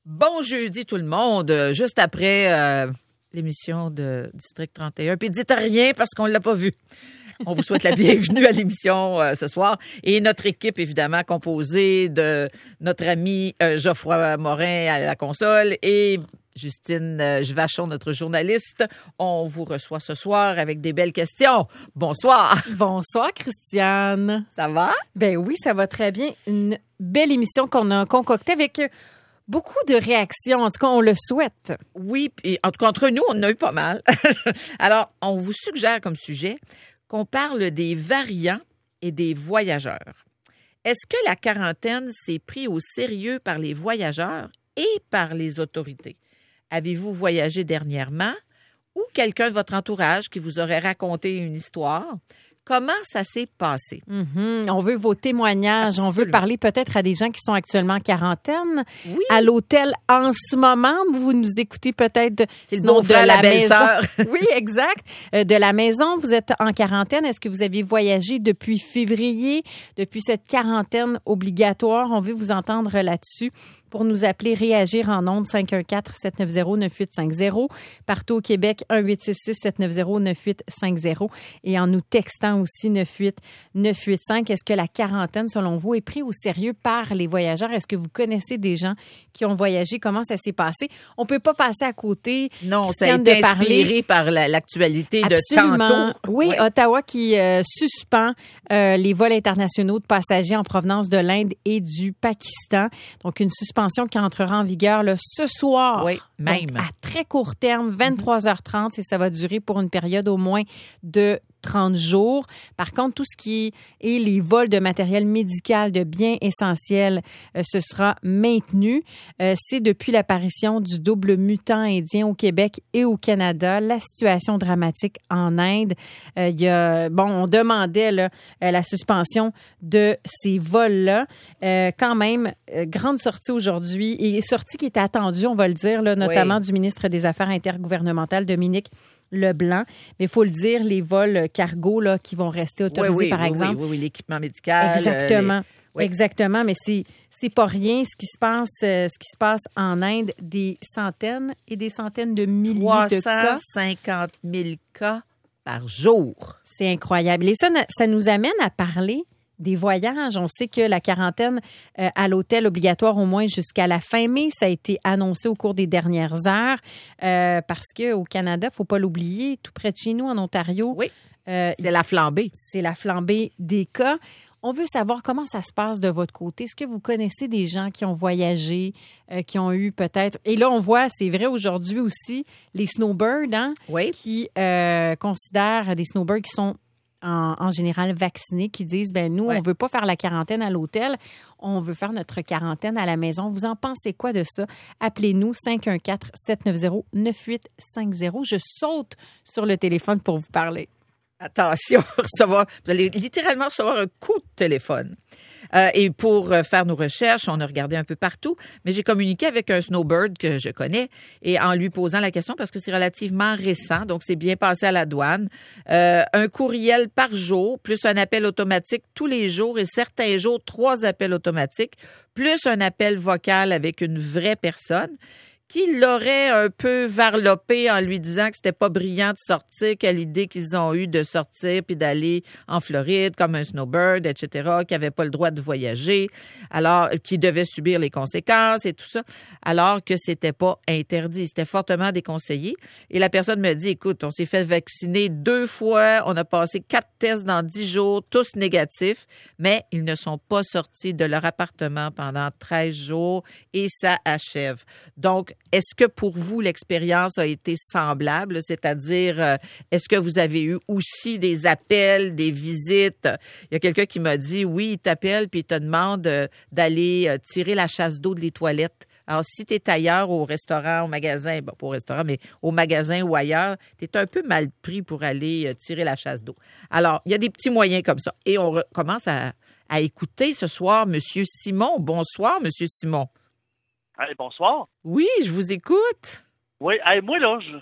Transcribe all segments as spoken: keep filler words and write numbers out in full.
Bon jeudi tout le monde, juste après euh, l'émission de District trente et un. Puis dites rien parce qu'on ne l'a pas vu. On vous souhaite la bienvenue à l'émission euh, ce soir. Et notre équipe, évidemment, composée de notre ami euh, Geoffroy Morin à la console et Justine euh, Vachon, notre journaliste. On vous reçoit ce soir avec des belles questions. Bonsoir. Bonsoir, Christiane. Ça va? Ben oui, ça va très bien. Une belle émission qu'on a concoctée avec beaucoup de réactions. En tout cas, on le souhaite. Oui, et en tout cas, entre nous, on en a eu pas mal. Alors, on vous suggère comme sujet qu'on parle des variants et des voyageurs. Est-ce que la quarantaine s'est prise au sérieux par les voyageurs et par les autorités? Avez-vous voyagé dernièrement ou quelqu'un de votre entourage qui vous aurait raconté une histoire? Comment ça s'est passé? Mm-hmm. On veut vos témoignages. Absolument. On veut parler peut-être à des gens qui sont actuellement en quarantaine. Oui. À l'hôtel en ce moment. Vous nous écoutez peut-être de, C'est le sinon beau-frère, de la la belle-sœur. maison. Oui, exact. Euh, de la maison, vous êtes en quarantaine. Est-ce que vous aviez voyagé depuis février, depuis cette quarantaine obligatoire? On veut vous entendre là-dessus. Pour nous appeler, réagir en ondes, cinq un quatre, sept neuf zéro, neuf huit cinq zéro. Partout au Québec, un huit six six, sept neuf zéro, neuf huit cinq zéro. Et en nous textant aussi neuf huit neuf huit cinq. Est-ce que la quarantaine, selon vous, est prise au sérieux par les voyageurs? Est-ce que vous connaissez des gens qui ont voyagé? Comment ça s'est passé? On peut pas passer à côté. Non, ça a été inspiré par la, l'actualité Absolument. de tantôt. Oui, ouais. Ottawa qui euh, suspend euh, les vols internationaux de passagers en provenance de l'Inde et du Pakistan. Donc, une suspension qui entrera en vigueur là, ce soir. Oui, même. Donc, à très court terme, vingt-trois heures trente, et ça va durer pour une période au moins de trente jours. Par contre, tout ce qui est les vols de matériel médical, de biens essentiels, euh, ce sera maintenu. Euh, c'est depuis l'apparition du double mutant indien au Québec et au Canada, la situation dramatique en Inde. Euh, il y a, bon, on demandait là, euh, la suspension de ces vols-là. Euh, quand même, euh, grande sortie aujourd'hui, et sortie qui était attendue, on va le dire, là, notamment oui. du ministre des Affaires intergouvernementales, Dominique Leblanc. Mais il faut le dire, les vols cargo là, qui vont rester autorisés, oui, oui, par oui, exemple. Oui, oui, oui, l'équipement médical. Exactement. Euh, les... oui. Exactement. Mais c'est, c'est pas rien ce qui se passe, euh, ce qui se passe en Inde. Des centaines et des centaines de milliers de cas. trois cent cinquante mille cas par jour. C'est incroyable. Et ça, ça nous amène à parler des voyages. On sait que la quarantaine euh, à l'hôtel obligatoire au moins jusqu'à la fin mai, ça a été annoncé au cours des dernières heures euh, parce qu'au Canada, il ne faut pas l'oublier, tout près de chez nous, en Ontario. Oui, euh, c'est la flambée. C'est la flambée des cas. On veut savoir comment ça se passe de votre côté. Est-ce que vous connaissez des gens qui ont voyagé, euh, qui ont eu peut-être... Et là, on voit, c'est vrai aujourd'hui aussi, les snowbirds, hein, oui. qui euh, considèrent des snowbirds qui sont En, en général vaccinés, qui disent, ben nous, ouais. on veut pas faire la quarantaine à l'hôtel, on veut faire notre quarantaine à la maison. Vous en pensez quoi de ça? Appelez-nous cinq un quatre, sept neuf zéro, neuf huit cinq zéro. Je saute sur le téléphone pour vous parler. Attention, recevoir, vous allez littéralement recevoir un coup de téléphone. Euh, et pour faire nos recherches, on a regardé un peu partout, mais j'ai communiqué avec un snowbird que je connais et en lui posant la question, parce que c'est relativement récent, donc c'est bien passé à la douane, euh, un courriel par jour, plus un appel automatique tous les jours et certains jours, trois appels automatiques, plus un appel vocal avec une vraie personne qui l'aurait un peu varlopé en lui disant que c'était pas brillant de sortir, quelle idée qu'ils ont eue de sortir puis d'aller en Floride comme un snowbird, et cetera, qui avait pas le droit de voyager, alors qui devait subir les conséquences et tout ça, alors que c'était pas interdit, c'était fortement déconseillé. Et la personne me dit, écoute, on s'est fait vacciner deux fois, on a passé quatre tests dans dix jours, tous négatifs, mais ils ne sont pas sortis de leur appartement pendant treize jours et ça achève. Donc, est-ce que pour vous, l'expérience a été semblable? C'est-à-dire, euh, est-ce que vous avez eu aussi des appels, des visites? Il y a quelqu'un qui m'a dit, oui, il t'appelle puis il te demande euh, d'aller euh, tirer la chasse d'eau des toilettes. Alors, si tu es ailleurs au restaurant, au magasin, bon, pas au restaurant, mais au magasin ou ailleurs, tu es un peu mal pris pour aller euh, tirer la chasse d'eau. Alors, il y a des petits moyens comme ça. Et on re- commence à, à écouter ce soir M. Simon. Bonsoir, M. Simon. Hey, bonsoir. Oui, je vous écoute. Oui, hey, moi, là, je,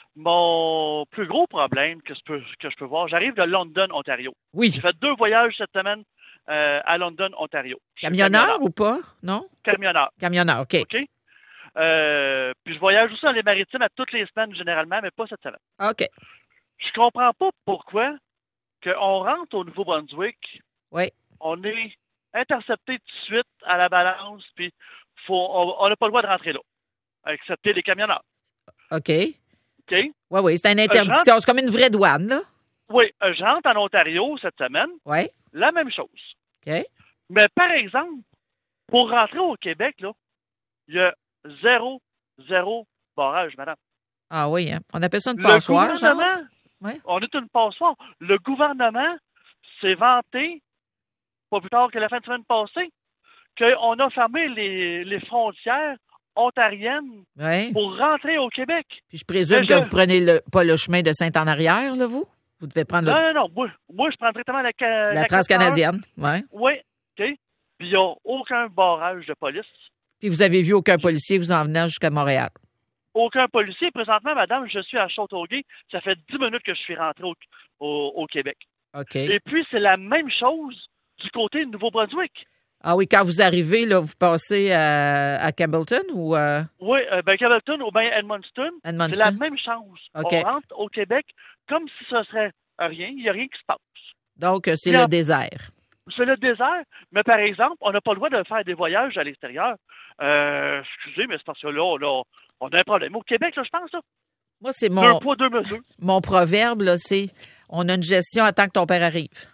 mon plus gros problème que je peux, que je peux voir, j'arrive de London, Ontario. Oui. J'ai fait deux voyages cette semaine euh, à London, Ontario. Camionneur, camionneur ou pas? Non? Camionneur. Camionneur, OK. OK. Euh, puis je voyage aussi dans les maritimes à toutes les semaines généralement, mais pas cette semaine. OK. Je comprends pas pourquoi qu'on rentre au Nouveau-Brunswick, Oui. on est intercepté tout de suite à la balance, puis faut, on n'a pas le droit de rentrer là, excepté les camionneurs. OK. OK? Oui, oui, c'est une interdiction. C'est comme une vraie douane, là. Oui, euh, je rentre en Ontario cette semaine, Oui. la même chose. OK. Mais par exemple, pour rentrer au Québec, là, il y a zéro, zéro barrage, madame. Ah oui, hein? On appelle ça une Le passoire, genre? gouvernement, Ouais. on est une passoire. Le gouvernement s'est vanté, pas plus tard que la fin de semaine passée, qu'on a fermé les, les frontières ontariennes Oui. pour rentrer au Québec. Puis je présume Mais que je- vous prenez le, pas le chemin de Saint-En-Arrière, là, vous? Vous devez prendre Non, le- non, non. Moi, moi, je prends directement la, ca- la la transcanadienne. Oui. Oui, OK. Puis il n'y a aucun barrage de police. Puis vous avez vu aucun policier vous en venant jusqu'à Montréal. Aucun policier. Présentement, madame, je suis à Châteauguay. Ça fait dix minutes que je suis rentré au, au, au Québec. OK. Et puis, c'est la même chose du côté du Nouveau-Brunswick. Ah oui, quand vous arrivez, là, vous passez à, à Campbellton ou euh, Oui, euh, ben Campbellton ou bien Edmundston, Edmundston? c'est la même chose. OK. On rentre au Québec comme si ce serait rien. Il n'y a rien qui se passe. Donc, euh, c'est Puis le en- désert. C'est le désert, mais par exemple, on n'a pas le droit de faire des voyages à l'extérieur. Euh, excusez, mais c'est parce que là, on a, on a un problème. Au Québec, là, je pense, là, Moi, c'est deux mon, poids, deux mesures. mon proverbe, là, c'est on a une gestion attends que ton père arrive.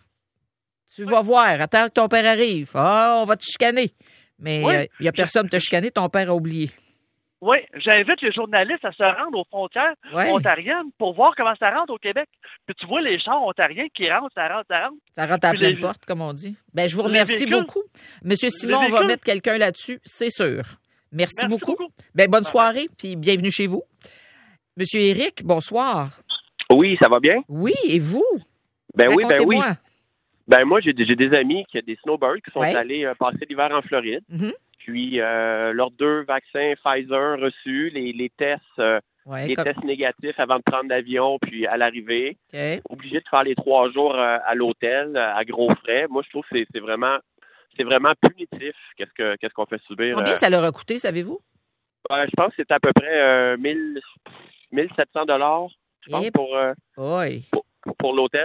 Tu vas voir, attends que ton père arrive. Ah, on va te chicaner. Mais il Oui. n'y a personne te chicaner, ton père a oublié. Oui, j'invite les journalistes à se rendre aux frontières Ouais. ontariennes pour voir comment ça rentre au Québec. Puis tu vois les chars ontariens qui rentrent, ça rentre, ça rentre. Ça rentre à Puis pleine les- porte, comme on dit. Ben, je vous les remercie véhicules- beaucoup. Monsieur Simon, on va véhicules- mettre quelqu'un là-dessus, c'est sûr. Merci, Merci beaucoup. beaucoup. Ben, bonne Bye. soirée, puis bienvenue chez vous. Monsieur Éric, bonsoir. Oui, ça va bien? Oui, et vous? Ben oui, ben oui. Racontez-moi. Ben moi, j'ai des, j'ai des amis qui ont des snowbirds qui sont Ouais. allés euh, passer l'hiver en Floride. Mhm. Puis euh, leurs deux vaccins Pfizer reçus, les, les tests, euh, Ouais, les comme- tests négatifs avant de prendre l'avion, puis à l'arrivée, OK. obligés de faire les trois jours euh, à l'hôtel euh, à gros frais. Moi, je trouve que c'est, c'est vraiment, c'est vraiment punitif. Qu'est-ce que, qu'est-ce qu'on fait subir Combien euh, ça leur a coûté, savez-vous? euh, Je pense que c'est à peu près euh, mille, mille sept cents dollars, je pense, Et- pour, euh, Oui. pour, pour l'hôtel.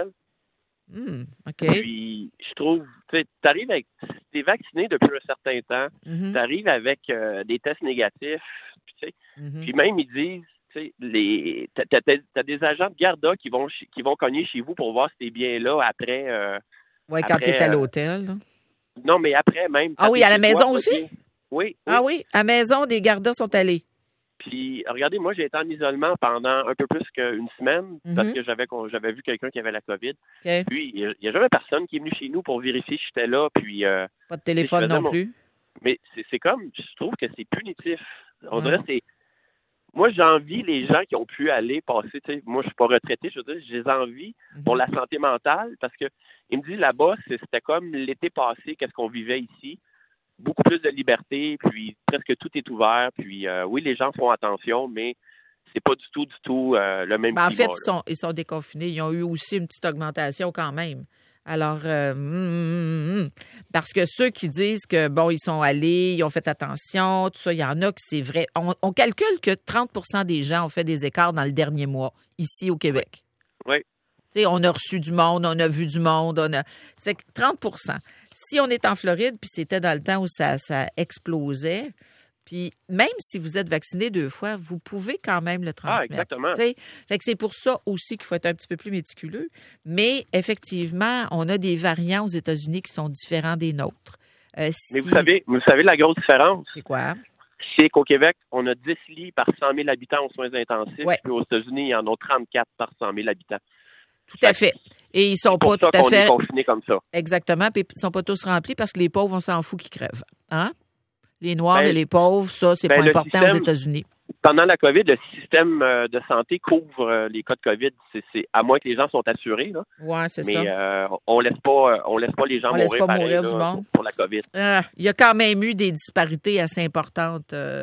Hmm, OK. Puis, je trouve, tu sais, t'arrives avec, t'es vacciné depuis un certain temps, Mhm, t'arrives avec euh, des tests négatifs, puis, tu sais, mhm. puis même ils disent, tu sais, les, t'as, t'as- t'as des agents de garda qui vont, chi- qui vont cogner chez vous pour voir si t'es bien là après. euh, Oui, quand après, tu es à euh, l'hôtel. là. non, mais après même. Ah oui, à la maison aussi? Oui, oui. Ah oui, à la maison, des gardas sont allés. Puis, regardez, moi, j'ai été en isolement pendant un peu plus qu'une semaine Mhm. parce que j'avais, j'avais vu quelqu'un qui avait la COVID. OK. Puis, il n'y a jamais personne qui est venu chez nous pour vérifier si j'étais là. Puis, euh, Pas de téléphone je faisais non mon- plus. Mais c'est, c'est comme, je trouve que c'est punitif. On Ouais. dirait que c'est. Moi, j'envie les gens qui ont pu aller passer, tu sais, moi, je suis pas retraité, je veux dire, je les envie Mhm. pour la santé mentale parce que il me dit là-bas, c'est- c'était comme l'été passé, qu'est-ce qu'on vivait ici. Beaucoup plus de liberté, puis presque tout est ouvert. Puis, euh, oui, les gens font attention, mais c'est pas du tout, du tout euh, le même Ben, en climat, fait, là. ils sont, ils sont déconfinés. Ils ont eu aussi une petite augmentation quand même. Alors, euh, hum, hum, hum. parce que ceux qui disent que, bon, ils sont allés, ils ont fait attention, tout ça, il y en a que c'est vrai. On, on calcule que trente pour cent des gens ont fait des écarts dans le dernier mois, ici au Québec. Oui. Tu sais, on a reçu du monde, on a vu du monde, on a. Ça fait que trente pour cent. Si on est en Floride, puis c'était dans le temps où ça, ça explosait, puis même si vous êtes vacciné deux fois, vous pouvez quand même le transmettre. exactement. Tu sais. Fait que c'est pour ça aussi qu'il faut être un petit peu plus méticuleux. Mais effectivement, on a des variants aux États-Unis qui sont différents des nôtres. Euh, Mais si- vous savez, vous savez la grosse différence? C'est quoi? C'est qu'au Québec, on a dix lits par cent mille habitants aux soins intensifs, Ouais. puis aux États-Unis, il y en a trente-quatre par cent mille habitants. Tout à fait. Et ils sont C'est pour pas ça tout à qu'on fait. est confinés comme ça. Exactement. Puis ils sont pas tous remplis parce que les pauvres, on s'en fout qu'ils crèvent. Hein? Les Noirs Ben, et les pauvres, ça, c'est ben, pas le important aux système- États-Unis. Pendant la COVID, le système euh, de santé couvre euh, les cas de COVID, c'est, c'est à moins que les gens sont assurés, là. Oui, c'est Mais ça. euh, on laisse pas, euh, on laisse pas les gens On laisse mourir, pas pareil, mourir là, du monde. pour, pour la COVID. Ah, il y a quand même eu des disparités assez importantes euh,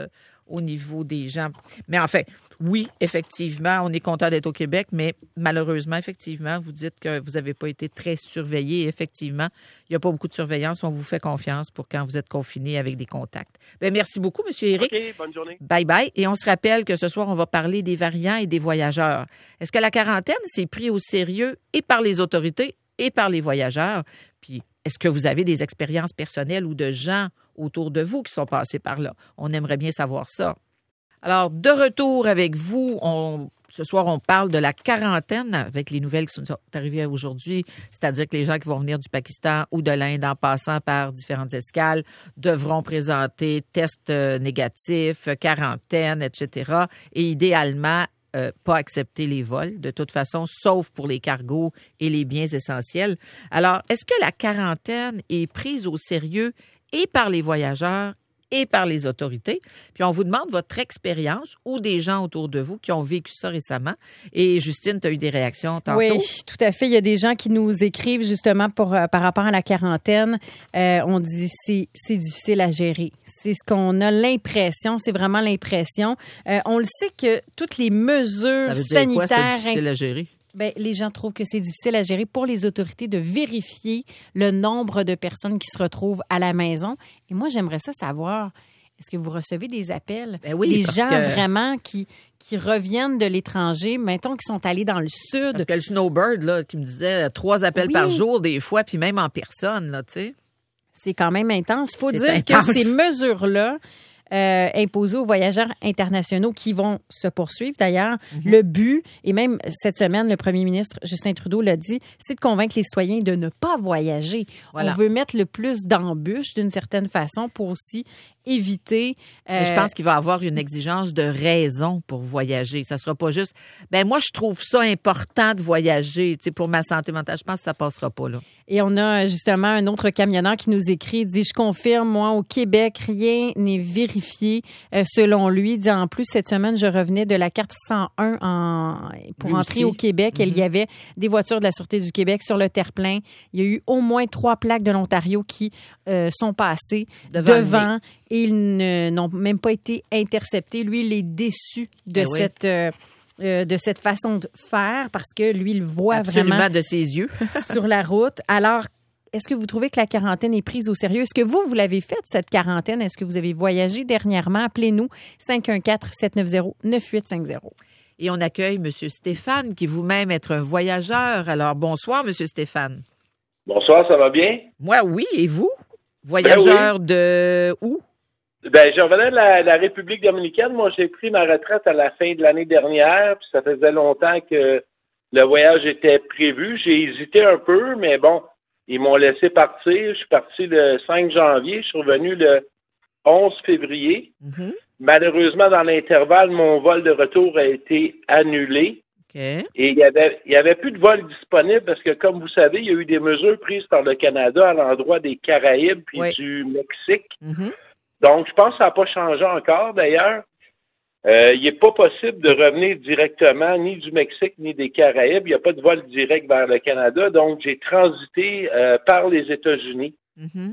au niveau des gens. Mais enfin, oui, effectivement, on est content d'être au Québec, mais malheureusement, effectivement, vous dites que vous n'avez pas été très surveillé. Effectivement, il n'y a pas beaucoup de surveillance. On vous fait confiance pour quand vous êtes confiné avec des contacts. Bien, merci beaucoup, M. Éric. OK, bonne journée. Bye bye. Et on se rappelle que ce soir, on va parler des variants et des voyageurs. Est-ce que la quarantaine s'est pris au sérieux et par les autorités et par les voyageurs? Puis, est-ce que vous avez des expériences personnelles ou de gens autour de vous qui sont passés par là? On aimerait bien savoir ça. Alors, de retour avec vous, on, ce soir, on parle de la quarantaine avec les nouvelles qui sont arrivées aujourd'hui, c'est-à-dire que les gens qui vont venir du Pakistan ou de l'Inde en passant par différentes escales devront présenter tests négatifs, quarantaine, et cetera. Et idéalement, Euh, pas accepter les vols, de toute façon, sauf pour les cargos et les biens essentiels. Alors, est-ce que la quarantaine est prise au sérieux et par les voyageurs et par les autorités? Puis on vous demande votre expérience ou des gens autour de vous qui ont vécu ça récemment. Et Justine, tu as eu des réactions tantôt? Oui, tout à fait. Il y a des gens qui nous écrivent justement pour, euh, par rapport à la quarantaine. Euh, on dit c'est c'est difficile à gérer. C'est ce qu'on a l'impression, c'est vraiment l'impression. Euh, on le sait que toutes les mesures Ça veut dire sanitaires... quoi, c'est difficile à gérer? Bien, les gens trouvent que c'est difficile à gérer pour les autorités de vérifier le nombre de personnes qui se retrouvent à la maison. Et moi, j'aimerais ça savoir, est-ce que vous recevez des appels? Ben oui, les parce gens que... vraiment qui, qui reviennent de l'étranger, mettons qu'ils sont allés dans le sud. Parce que le Snowbird, là, qui me disait trois appels Oui. par jour, des fois, puis même en personne, là, tu sais. C'est quand même intense. Il faut C'est dire intense. que ces mesures-là, Euh, imposées aux voyageurs internationaux qui vont se poursuivre. D'ailleurs, mm-hmm. le but, et même cette semaine, le premier ministre Justin Trudeau l'a dit, c'est de convaincre les citoyens de ne pas voyager. Voilà. On veut mettre le plus d'embûches d'une certaine façon pour aussi éviter... Euh... Mais je pense qu'il va y avoir une exigence de raison pour voyager. Ça sera pas juste, ben moi, je trouve ça important de voyager, tu sais, pour ma santé mentale. Je pense que ça passera pas, là. Et on a justement un autre camionneur qui nous écrit, dit « Je confirme, moi, au Québec, rien n'est vérifié euh, selon lui. » Il dit « En plus, cette semaine, je revenais de la carte cent un en, pour lui entrer aussi. au Québec. Mm-hmm. Il y avait des voitures de la Sûreté du Québec sur le terre-plein. Il y a eu au moins trois plaques de l'Ontario qui euh, sont passées devant, devant et ils ne, n'ont même pas été interceptés. Lui, il est déçu de ben cette... oui. Euh, Euh, de cette façon de faire parce que lui, il voit Absolument vraiment de ses yeux sur la route. Alors, est-ce que vous trouvez que la quarantaine est prise au sérieux? Est-ce que vous, vous l'avez faite, cette quarantaine? Est-ce que vous avez voyagé dernièrement? Appelez-nous cinq un quatre, sept neuf zéro, neuf huit cinq zéro. Et on accueille M. Stéphane, qui vous-même est un voyageur. Alors, bonsoir, M. Stéphane. Bonsoir, ça va bien? Moi, oui. Et vous? Voyageur ben oui. de où? Ben, je revenais de la, la République dominicaine. Moi, j'ai pris ma retraite à la fin de l'année dernière, puis ça faisait longtemps que le voyage était prévu. J'ai hésité un peu, mais bon, ils m'ont laissé partir. Je suis parti le cinq janvier, je suis revenu le onze février. Mm-hmm. Malheureusement, dans l'intervalle, mon vol de retour a été annulé. Okay. Et il y avait, il y avait plus de vols disponibles parce que, comme vous savez, il y a eu des mesures prises par le Canada à l'endroit des Caraïbes puis oui. du Mexique. Mm-hmm. Donc, je pense que ça n'a pas changé encore, d'ailleurs. Euh, il n'est pas possible de revenir directement ni du Mexique ni des Caraïbes. Il n'y a pas de vol direct vers le Canada. Donc, j'ai transité euh, par les États-Unis. Mm-hmm.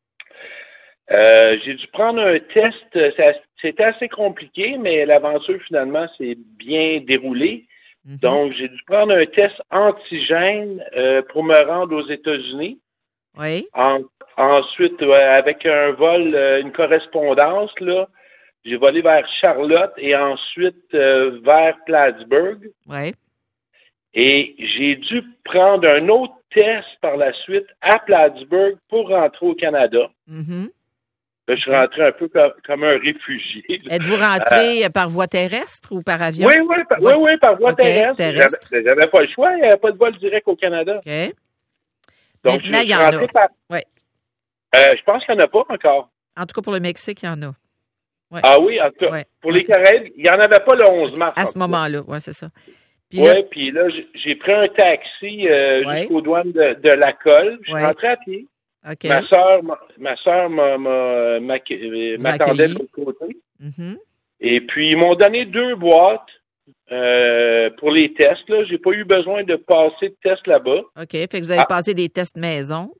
Euh, j'ai dû prendre un test. C'était assez compliqué, mais l'aventure, finalement, s'est bien déroulée. Mm-hmm. Donc, j'ai dû prendre un test antigène euh, pour me rendre aux États-Unis. Oui. En, ensuite, ouais, avec un vol, euh, une correspondance, là, j'ai volé vers Charlotte et ensuite euh, vers Plattsburgh. Oui. Et j'ai dû prendre un autre test par la suite à Plattsburgh pour rentrer au Canada. Mm-hmm. Là, je suis rentré un peu comme, comme un réfugié. Êtes-vous rentré euh, par voie terrestre ou par avion? Oui, oui, par, oui, oui, par voie okay, terrestre. terrestre. J'avais, j'avais pas le choix, il n'y avait pas de vol direct au Canada. OK. Donc, maintenant, il y en a. Par... Ouais. Euh, je pense qu'il n'y en a pas encore. En tout cas, pour le Mexique, il y en a. Ouais. Ah oui, en tout cas, ouais. pour les Caraïbes, il n'y en avait pas le onze mars. À ce moment-là, oui, c'est ça. Oui, puis là, j'ai pris un taxi euh, ouais. jusqu'aux douanes de, de la Colle. Je suis ouais. rentré à pied. Okay. Ma soeur, ma, ma soeur m'a, m'a, m'a, m'attendait de l'autre côté. Mm-hmm. Et puis, ils m'ont donné deux boîtes euh, pour les tests. Là, j'ai pas eu besoin de passer de tests là-bas. OK, fait que vous avez ah. passé des tests maison.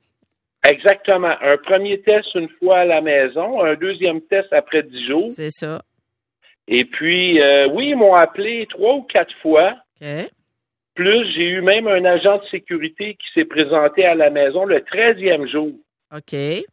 Exactement. Un premier test une fois à la maison, un deuxième test après dix jours. C'est ça. Et puis, euh, oui, ils m'ont appelé trois ou quatre fois. OK. Plus, j'ai eu même un agent de sécurité qui s'est présenté à la maison le treizième jour. OK.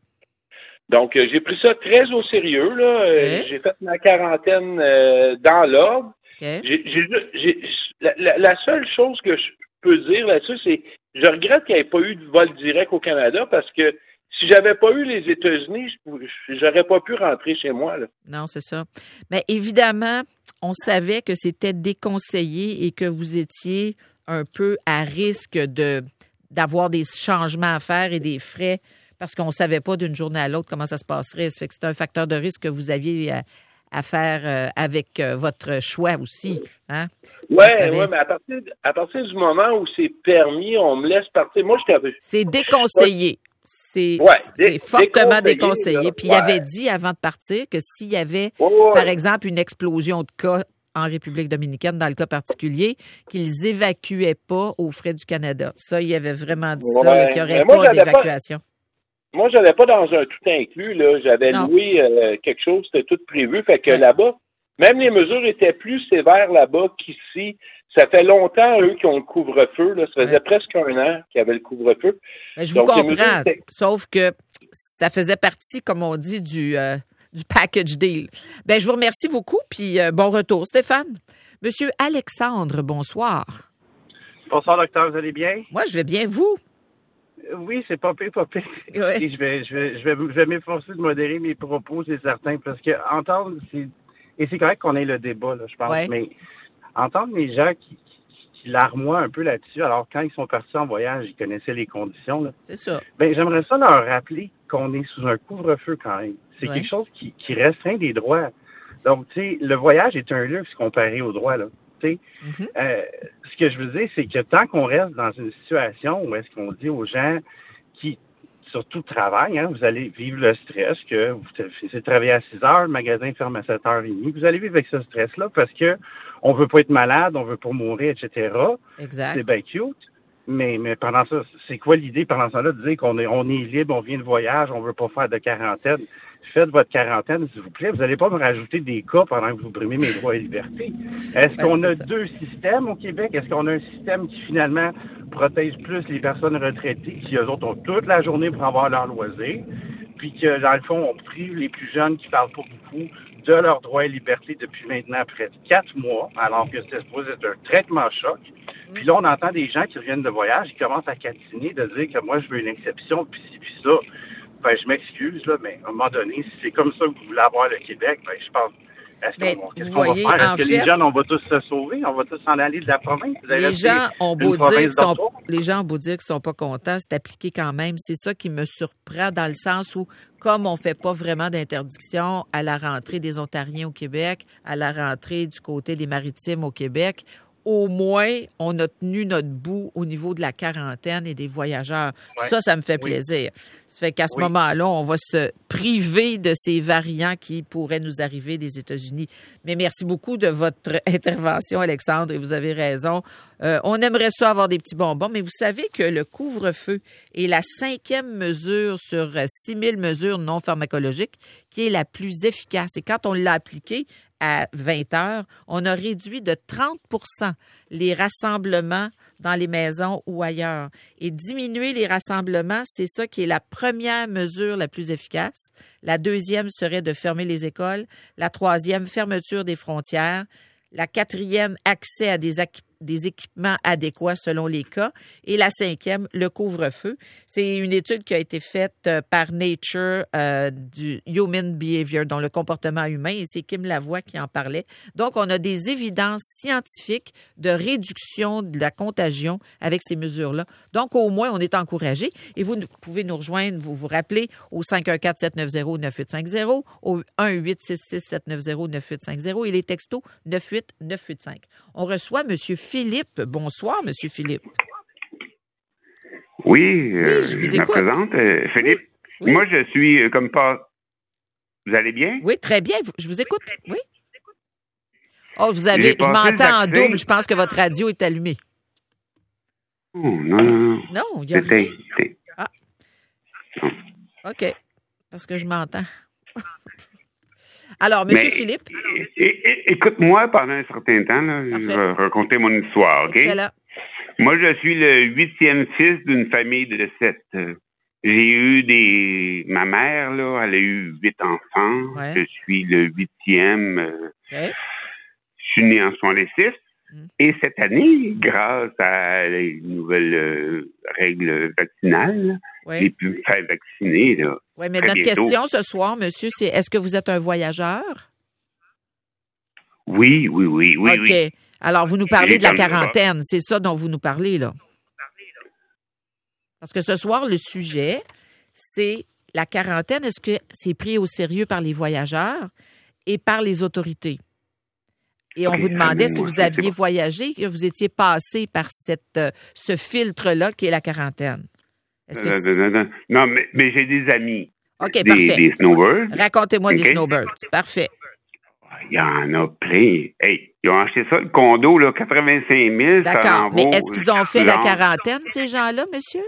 Donc, euh, j'ai pris ça très au sérieux, là. Euh, OK. J'ai fait ma quarantaine euh, dans l'ordre. OK. J'ai, j'ai, j'ai, la, la, la seule chose que je peux dire là-dessus, c'est je regrette qu'il n'y ait pas eu de vol direct au Canada parce que si j'avais pas eu les États-Unis, je j'aurais pas pu rentrer chez moi, là. Non, c'est ça. Mais évidemment, on savait que c'était déconseillé et que vous étiez un peu à risque de d'avoir des changements à faire et des frais parce qu'on ne savait pas d'une journée à l'autre comment ça se passerait. Ça fait que c'est un facteur de risque que vous aviez à, à faire euh, avec euh, votre choix aussi. Hein? Oui, ouais, mais à partir, à partir du moment où c'est permis, on me laisse partir. Moi, je t'avais... C'est déconseillé. C'est, ouais, c'est dé- fortement déconseillé. déconseillé. Là. Puis Ouais. il avait dit avant de partir que s'il y avait, Ouais, ouais. par exemple, une explosion de cas en République dominicaine, dans le cas particulier, qu'ils évacuaient pas aux frais du Canada. Ça, il avait vraiment dit ça, Ouais. là, qu'il n'y aurait Mais moi, pas j'allais d'évacuation. Moi, j'allais pas dans un tout inclus, là. J'avais Non. loué euh, quelque chose, c'était tout prévu. Fait que Ouais. là-bas, même les mesures étaient plus sévères là-bas qu'ici. Ça fait longtemps, eux, qui ont le couvre-feu, là. Ça faisait Ouais. presque un an qu'ils avaient le couvre-feu. Ben, je vous Donc, les comprends, mesures étaient- sauf que ça faisait partie, comme on dit, du, euh, du package deal. Ben, je vous remercie beaucoup, puis euh, bon retour. Stéphane. Monsieur Alexandre, bonsoir. Bonsoir, docteur, vous allez bien? Moi, je vais bien, vous? Euh, Oui, c'est pas pire, pas pire. Ouais. Et je vais, je vais, je vais, je vais m'efforcer de modérer mes propos, c'est certain, parce que entendre, c'est, et c'est correct qu'on ait le débat, là, je pense, Ouais. mais entendre les gens qui, qui, qui larmoient un peu là-dessus, alors quand ils sont partis en voyage, ils connaissaient les conditions, là. C'est ça. Ben, j'aimerais ça leur rappeler qu'on est sous un couvre-feu quand même. C'est Ouais. quelque chose qui, qui restreint des droits. Donc, tu sais, le voyage est un luxe comparé aux droits, là. Tu sais, Mhm. euh, ce que je veux dire, c'est que tant qu'on reste dans une situation où est-ce qu'on dit aux gens qui, surtout travaillent, hein, vous allez vivre le stress que vous finissez de travailler à six heures, le magasin ferme à sept heures trente, vous allez vivre avec ce stress-là parce que on veut pas être malade, on veut pas mourir, et cetera. Exact. C'est bien cute. Mais, mais pendant ça, c'est quoi l'idée pendant ça là de dire qu'on est, on est libre, on vient de voyage, on veut pas faire de quarantaine? Faites votre quarantaine, s'il vous plaît. Vous n'allez pas me rajouter des cas pendant que vous brimez mes droits et libertés. Est-ce Ben, qu'on c'est a ça. deux systèmes au Québec? Est-ce qu'on a un système qui, finalement, protège plus les personnes retraitées, qui, eux autres, ont toute la journée pour avoir leur loisir, puis que, dans le fond, on prive les plus jeunes qui parlent pas beaucoup de leurs droits et libertés depuis maintenant près de quatre mois, alors que c'était supposé être un traitement choc. Puis là, on entend des gens qui reviennent de voyage, qui commencent à catiner, de dire que moi, je veux une exception, puis ci, puis ça. Ben, je m'excuse, là, mais à un moment donné, si c'est comme ça que vous voulez avoir le Québec, ben, je pense, est-ce Mais qu'on, qu'est-ce vous qu'on voyez, va faire? en Est-ce que fait- les jeunes, on va tous se sauver? On va tous s'en aller de la province? Vous allez Les rester gens ont une beau dire province qu'ils sont, d'autres? les gens ont beau dire qu'ils sont pas contents, c'est appliqué quand même. C'est ça qui me surprend dans le sens où, comme on fait pas vraiment d'interdiction à la rentrée des Ontariens au Québec, à la rentrée du côté des Maritimes au Québec, au moins, on a tenu notre bout au niveau de la quarantaine et des voyageurs. Ouais. Ça, ça me fait Oui. plaisir. Ça fait qu'à ce Oui. moment-là, on va se priver de ces variants qui pourraient nous arriver des États-Unis. Mais merci beaucoup de votre intervention, Alexandre, et vous avez raison. Euh, on aimerait ça avoir des petits bonbons, mais vous savez que le couvre-feu est la cinquième mesure sur six mille mesures non pharmacologiques qui est la plus efficace. Et quand on l'a appliquée à vingt heures, on a réduit de trente pour cent les rassemblements dans les maisons ou ailleurs. Et diminuer les rassemblements, c'est ça qui est la première mesure la plus efficace. La deuxième serait de fermer les écoles. La troisième, fermeture des frontières. La quatrième, accès à des, ac- des équipements adéquats selon les cas. Et la cinquième, le couvre-feu. C'est une étude qui a été faite euh, par Nature euh, du Human Behavior, dont le comportement humain, et c'est Kim Lavoie qui en parlait. Donc, on a des évidences scientifiques de réduction de la contagion avec ces mesures-là. Donc, au moins, on est encouragé. Et vous nous- pouvez nous rejoindre, vous vous rappelez, au cinq un quatre, sept neuf zéro, neuf huit cinq zéro, au un huit six six, sept neuf zéro, neuf huit cinq zéro et les textos neuf huit neuf huit cinq. On reçoit M. Philippe. Bonsoir, M. Philippe. Oui, euh, je vous je me écoute. présente. euh, Philippe, Oui. moi, je suis euh, comme pas... Vous allez bien? Oui, très bien. Vous- Je vous écoute. Oui. Oh, vous avez, J'ai je passé le m'entends en vaccin. double. Je pense que votre radio est allumée. Oh, non, non, non. Non, il y a C'était... rien. c'était- OK. Parce que je m'entends. Alors, M. Mais, Philippe. é- é- écoute-moi pendant un certain temps, là, je Parfait. vais raconter mon histoire, OK? Excellent. Moi, je suis le huitième fils d'une famille de sept. Euh, J'ai eu des... Ma mère, là, elle a eu huit enfants. Ouais. Je suis le huitième. euh, OK. Je suis né en soixante-six. Mm. Et cette année, grâce à les nouvelles euh, règles vaccinales, j'ai Oui. pu me faire vacciner, là. Oui, mais Très notre bientôt. question ce soir, monsieur, c'est est-ce que vous êtes un voyageur? Oui, oui, oui, oui, OK. oui. Alors, vous nous parlez J'ai de la comme ça. quarantaine. C'est ça dont vous nous parlez, là. Parce que ce soir, le sujet, c'est la quarantaine. Est-ce que c'est pris au sérieux par les voyageurs et par les autorités? Et on Ok, vous demandait ça, si moi, vous c'est aviez bon. voyagé, que vous étiez passé par cette, euh, ce filtre-là qui est la quarantaine. Est-ce que Non, c'est- non, non, non. Non, mais, mais j'ai des amis. OK, des, parfait. des snowbirds. Racontez-moi des OK. snowbirds. Parfait. Il y en a plein. Hey, ils ont acheté ça, le condo, là, quatre-vingt-cinq mille. ça D'accord. en Mais vaut, est-ce qu'ils ont fait la genre- quarantaine, ces gens-là, monsieur?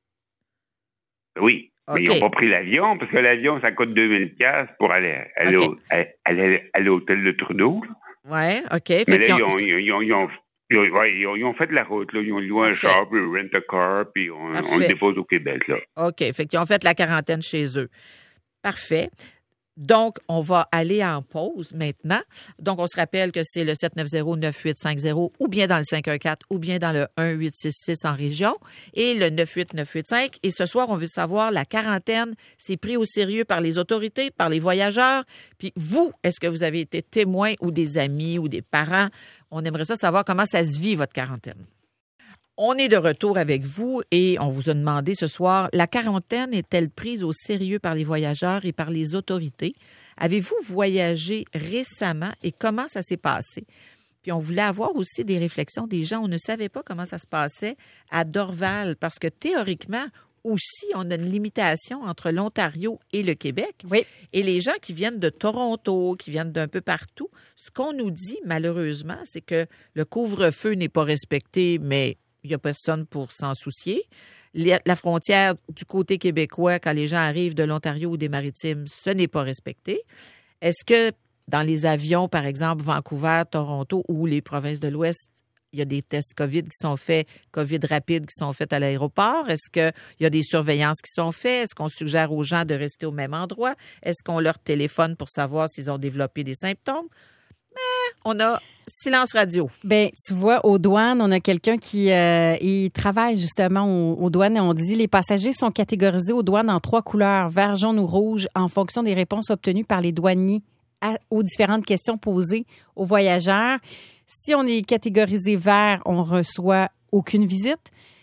Oui. Mais ils OK. n'ont pas pris l'avion, parce que l'avion, ça coûte deux mille dollars pour aller, aller, OK. au, aller, aller à l'hôtel de Trudeau. là. Oui, OK. Fait Mais qu'ils là, ont- ils ont, ils, ont, ils, ont, ils, ont, ouais, ils, ont, ils ont fait la route, là. Ils ont loué un Parfait. char, puis rent a car, puis on, on Parfait. le dépose au Québec, là. OK. Fait qu'ils ont fait la quarantaine chez eux. Parfait. Donc, on va aller en pause maintenant. Donc, on se rappelle que c'est le sept neuf zéro neuf huit cinq zéro ou bien dans le cinq un quatre ou bien dans le un huit six six en région et le neuf huit neuf huit cinq. Et ce soir, on veut savoir la quarantaine, c'est pris au sérieux par les autorités, par les voyageurs. Puis vous, est-ce que vous avez été témoin ou des amis ou des parents? On aimerait ça savoir comment ça se vit, votre quarantaine. On est de retour avec vous et on vous a demandé ce soir, la quarantaine est-elle prise au sérieux par les voyageurs et par les autorités? Avez-vous voyagé récemment et comment ça s'est passé? Puis on voulait avoir aussi des réflexions des gens. On ne savait pas comment ça se passait à Dorval parce que théoriquement, aussi, on a une limitation entre l'Ontario et le Québec. Oui. Et les gens qui viennent de Toronto, qui viennent d'un peu partout, ce qu'on nous dit, malheureusement, c'est que le couvre-feu n'est pas respecté, mais il n'y a personne pour s'en soucier. Les- La frontière du côté québécois, quand les gens arrivent de l'Ontario ou des Maritimes, ce n'est pas respecté. Est-ce que dans les avions, par exemple, Vancouver, Toronto ou les provinces de l'Ouest, il y a des tests COVID qui sont faits, COVID rapides qui sont faits à l'aéroport? Est-ce qu'il y a des surveillances qui sont faites? Est-ce qu'on suggère aux gens de rester au même endroit? Est-ce qu'on leur téléphone pour savoir s'ils ont développé des symptômes? Mais on a silence radio. Ben, tu vois, aux douanes, on a quelqu'un qui euh, il travaille justement aux, aux douanes et on dit les passagers sont catégorisés aux douanes en trois couleurs, vert, jaune ou rouge, en fonction des réponses obtenues par les douaniers à- aux différentes questions posées aux voyageurs. Si on est catégorisé vert, on reçoit aucune visite.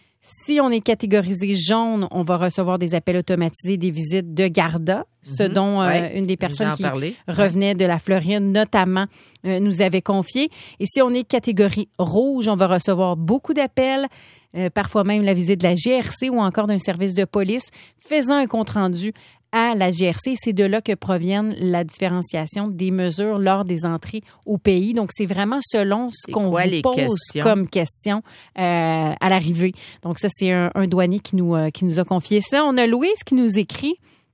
Si on est catégorisé jaune, on va recevoir des appels automatisés, des visites de Garda, ce Mhm. dont euh, Ouais. une des Les personnes gens en qui parlaient. revenait de la Floride, notamment, euh, nous avait confié. Et si on est catégorie rouge, on va recevoir beaucoup d'appels, euh, parfois même la visite de la G R C ou encore d'un service de police, faisant un compte-rendu à la G R C. C'est de là que proviennent la différenciation des mesures lors des entrées au pays. Donc, c'est vraiment selon ce C'est qu'on quoi vous les pose questions? comme question euh, à l'arrivée. Donc, ça, c'est un, un douanier qui nous, euh, qui nous a confié ça. On a Louise qui nous écrit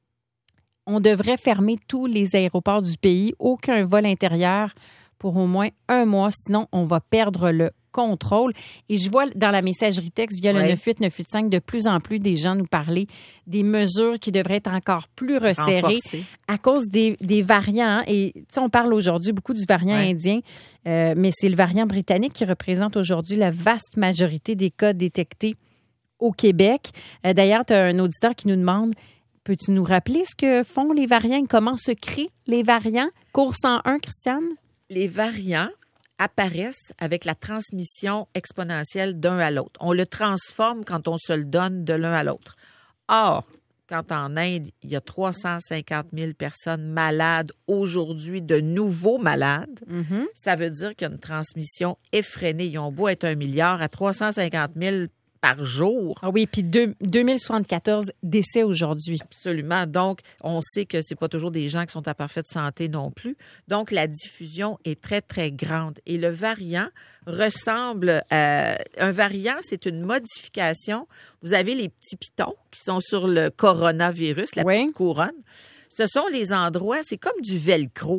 « On devrait fermer tous les aéroports du pays, aucun vol intérieur pour au moins un mois, sinon on va perdre le contrôle. » Et je vois dans la messagerie texte via le Ouais. neuf huit neuf huit cinq de plus en plus des gens nous parler des mesures qui devraient être encore plus resserrées Renforcé. à cause des, des variants. hein. Et tu sais, on parle aujourd'hui beaucoup du variant Ouais. indien, euh, mais c'est le variant britannique qui représente aujourd'hui la vaste majorité des cas détectés au Québec. Euh, D'ailleurs, tu as un auditeur qui nous demande, peux-tu nous rappeler ce que font les variants et comment se créent les variants? Cours cent un, Christiane? Les variants apparaissent avec la transmission exponentielle d'un à l'autre. On le transforme quand on se le donne de l'un à l'autre. Or, quand en Inde, il y a trois cent cinquante mille personnes malades aujourd'hui, de nouveaux malades, Mm-hmm. ça veut dire qu'il y a une transmission effrénée. Ils ont beau être un milliard à trois cent cinquante mille par jour. Ah oui, puis deux- deux mille soixante-quatorze décès aujourd'hui. Absolument. Donc, on sait que c'est pas toujours des gens qui sont à parfaite santé non plus. Donc, la diffusion est très, très grande. Et le variant ressemble à... Un variant, c'est une modification. Vous avez les petits pitons qui sont sur le coronavirus, la Oui. petite couronne. Ce sont les endroits, c'est comme du velcro.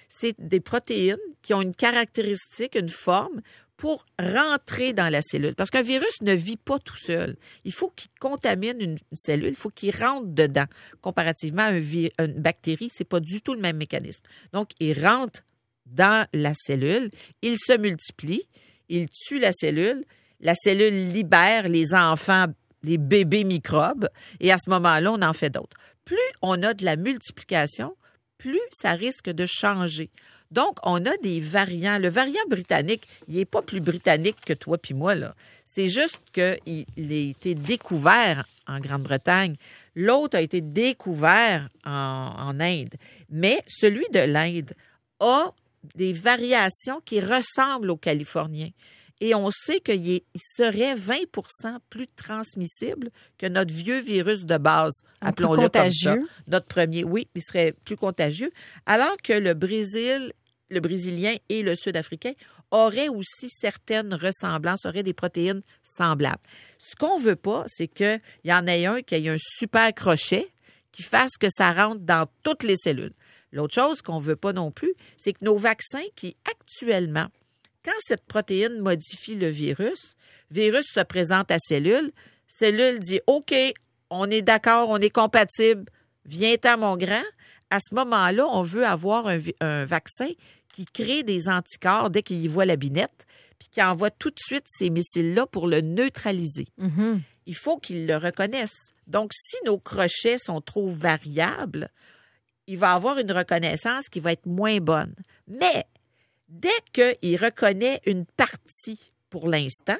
c'est des protéines qui ont une caractéristique, une forme pour rentrer dans la cellule. Parce qu'un virus ne vit pas tout seul. Il faut qu'il contamine une cellule, il faut qu'il rentre dedans. Comparativement à un vi- une bactérie, c'est pas du tout le même mécanisme. Donc, il rentre dans la cellule, il se multiplie, il tue la cellule, la cellule libère les enfants, les bébés microbes, et à ce moment-là, on en fait d'autres. Plus on a de la multiplication, plus ça risque de changer. Donc, on a des variants. Le variant britannique, il n'est pas plus britannique que toi puis moi, là. C'est juste qu'il il a été découvert en Grande-Bretagne. L'autre a été découvert en, en Inde. Mais celui de l'Inde a des variations qui ressemblent aux Californiens. Et on sait qu'il est, il serait vingt pour cent plus transmissible que notre vieux virus de base, Un appelons-le plus comme ça. contagieux. Notre premier, oui, il serait plus contagieux. Alors que le Brésil, le Brésilien et le Sud-Africain auraient aussi certaines ressemblances, auraient des protéines semblables. Ce qu'on veut pas, c'est qu'il y en ait un qui ait un super crochet qui fasse que ça rentre dans toutes les cellules. L'autre chose qu'on veut pas non plus, c'est que nos vaccins qui, actuellement, quand cette protéine modifie le virus, le virus se présente à cellule, cellule dit « OK, on est d'accord, on est compatible, viens-t'en mon grand ». À ce moment-là, on veut avoir un, un vaccin qui crée des anticorps dès qu'il y voit la binette, puis qui envoie tout de suite ces missiles-là pour le neutraliser. Mm-hmm. Il faut qu'ils le reconnaissent. Donc, si nos crochets sont trop variables, il va avoir une reconnaissance qui va être moins bonne. Mais dès qu'il reconnaît une partie pour l'instant,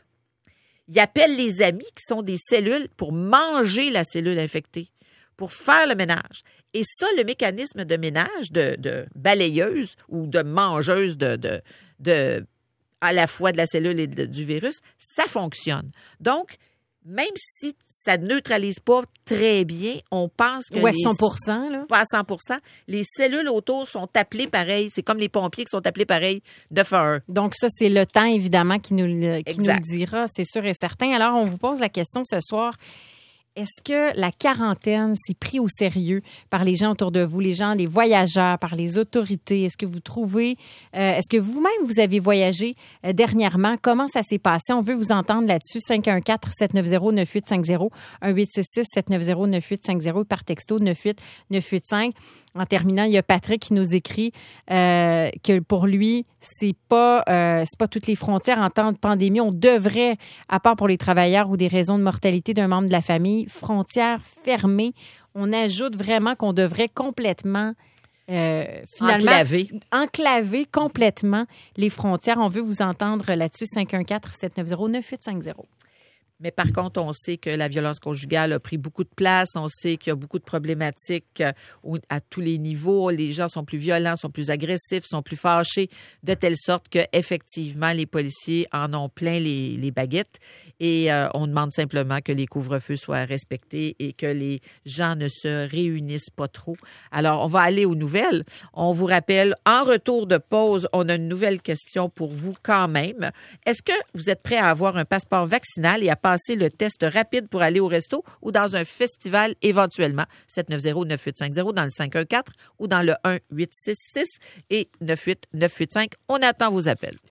il appelle les amis qui sont des cellules pour manger la cellule infectée, pour faire le ménage. Et ça, le mécanisme de ménage, de, de balayeuse ou de mangeuse de, de, de, à la fois de la cellule et de, du virus, ça fonctionne. Donc, même si ça ne neutralise pas très bien, on pense que... Ouais, les, cent pour cent, là. Pas à cent pour cent. Les cellules autour sont appelées pareil. C'est comme les pompiers qui sont appelés pareil neuf un un. Donc, ça, c'est le temps, évidemment, qui nous, le, qui nous le Exact. dira, c'est sûr et certain. Alors, on vous pose la question ce soir. Est-ce que la quarantaine s'est pris au sérieux par les gens autour de vous, les gens, les voyageurs, par les autorités? Est-ce que vous trouvez, euh, est-ce que vous-même, vous avez voyagé euh, dernièrement? Comment ça s'est passé? On veut vous entendre là-dessus. cinq un quatre, sept neuf zéro, neuf huit cinq zéro, un huit six six, sept neuf zéro, neuf huit cinq zéro, par texto neuf huit neuf huit cinq. En terminant, il y a Patrick qui nous écrit euh, que pour lui, c'est pas euh, c'est pas toutes les frontières en temps de pandémie. On devrait, à part pour les travailleurs ou des raisons de mortalité d'un membre de la famille, frontières fermées. On ajoute vraiment qu'on devrait complètement euh, finalement Enclavé. enclaver complètement les frontières. On veut vous entendre là-dessus. cinq un quatre, sept neuf zéro, neuf huit cinq zéro. Mais par contre, on sait que la violence conjugale a pris beaucoup de place. On sait qu'il y a beaucoup de problématiques euh, à tous les niveaux. Les gens sont plus violents, sont plus agressifs, sont plus fâchés, de telle sorte que effectivement, les policiers en ont plein les, les baguettes. Et euh, on demande simplement que les couvre-feux soient respectés et que les gens ne se réunissent pas trop. Alors, on va aller aux nouvelles. On vous rappelle, en retour de pause, on a une nouvelle question pour vous quand même. Est-ce que vous êtes prêt à avoir un passeport vaccinal et à passer le test rapide pour aller au resto ou dans un festival éventuellement? sept neuf zéro, neuf huit cinq zéro dans le cinq un quatre ou dans le un huit six six et neuf huit neuf huit cinq. On attend vos appels.